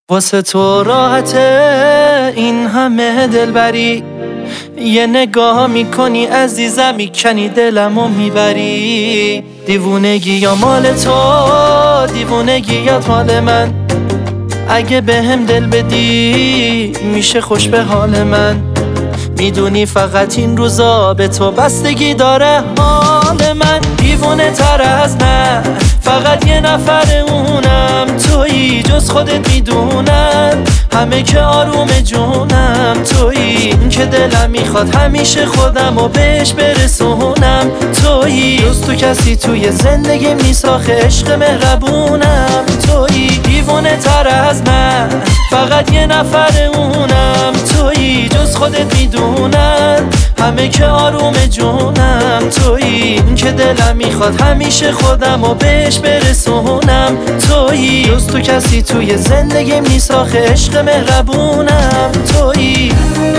واسه تو راحته این همه دلبری، یه نگاه میکنی عزیزم میکنی دلمو میبری. دیوونگی یا مال تو، دیوونگی یا مال من، اگه بهم دل بدی میشه خوش به حال من. میدونی فقط این روزا به تو بستگی داره حال من. دیوونه تر از من فقط یه نفر اونم تویی، جز خودت میدونم همه که آروم جونم تویی. این که دلم میخواد همیشه خودم و بهش برسونم تویی. جز تو کسی توی زندگیم نیست آخه عشق مهربونم تویی. دیوونه تر از من فقط یه نفر اونم تویی، جز خودت میدونم همه که آروم جونم تویی. این که دلم میخواد همیشه خودم و بهش برسونم تویی. جز تو کسی توی زندگیم نیست آخه عشق مهربونم تویی.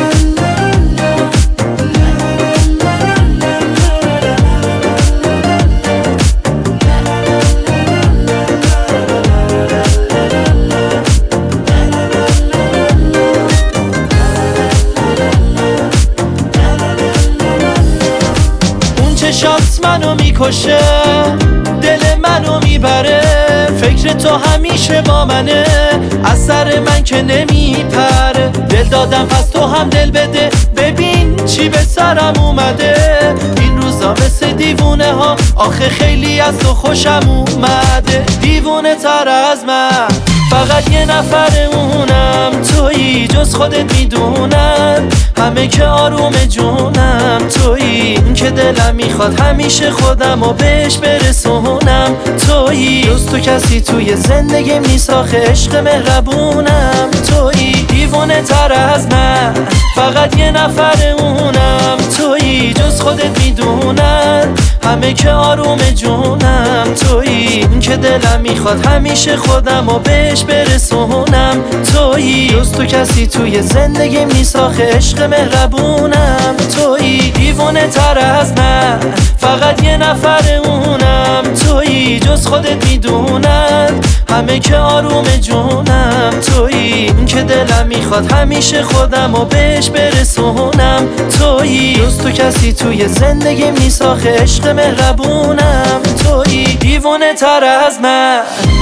چشات منو میکشه، دل منو میبره، فکر تو همیشه با منه، از سر من که نمیپره. دل دادم پس تو هم دل بده، ببین چی به سرم اومده. این روزا مثل دیوونه ها آخه خیلی از تو خوشم اومده. دیوونه تر از من فقط یه نفر اونم تویی، جز خودت میدونم همه که آروم جونم تویی. این که دلم میخواد همیشه خودم و بهش برسونم تویی. جز تو کسی توی زندگیم نیست آخه عشق مهربونم تویی. دیوونه تر از من فقط یه نفر اونم تویی، جز خودت میدونم همه که آروم جونم تویی. این که دلم میخواد همیشه خودم و بهش برسونم تویی. جز تو کسی توی زندگیم نیست آخه عشق مهربونم تویی. دیوونه تر از من فقط یه نفر اونم تویی، جز خودت میدونم همه که آروم جونم تویی. این که دلم میخواد همیشه خودم و بهش برسونم تویی. جز تو کسی توی زندگیم نیست آخه عشق مهربونم تویی. دیوونه تر از من.